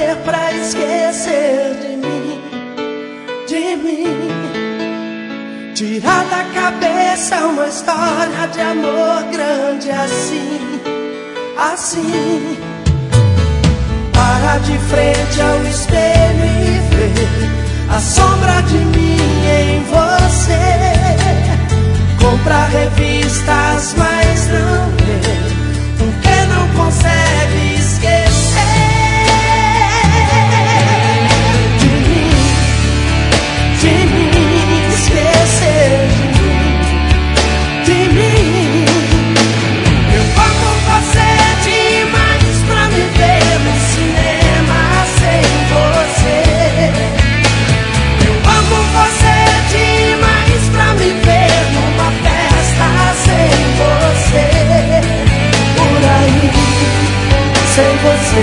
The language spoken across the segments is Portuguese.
fazer pra esquecer de mim? Tirar da cabeça uma história de amor grande assim, assim. Parar de frente ao espelho e ver a sombra de mim em você. Comprar revistas, mas não ler, porque não consegue esquecer de mim, esquecer de mim. Eu amo você demais pra me ver no cinema sem você. Eu amo você demais pra me ver numa festa sem você. Por aí, sem você,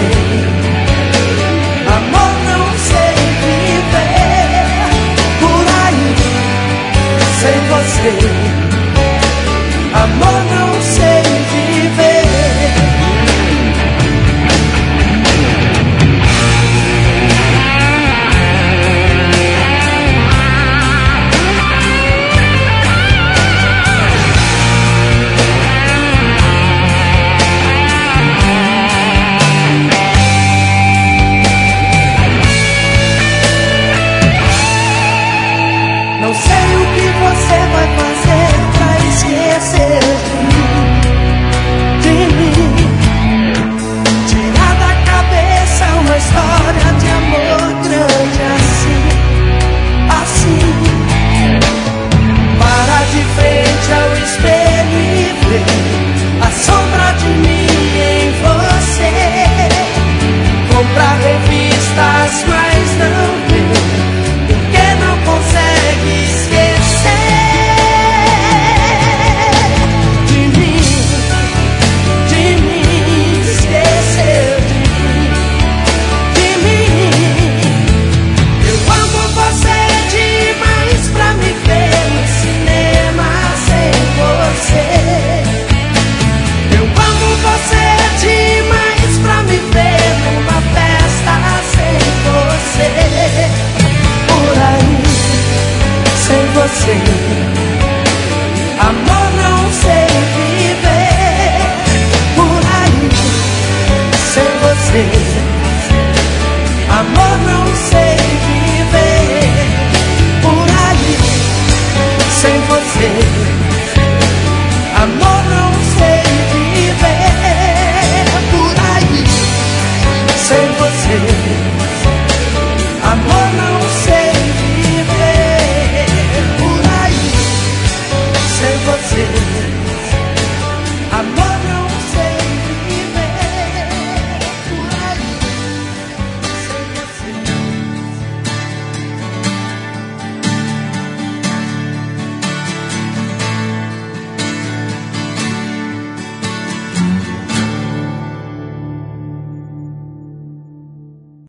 amor, não sei viver. Por aí, sem você, amor, não sei viver.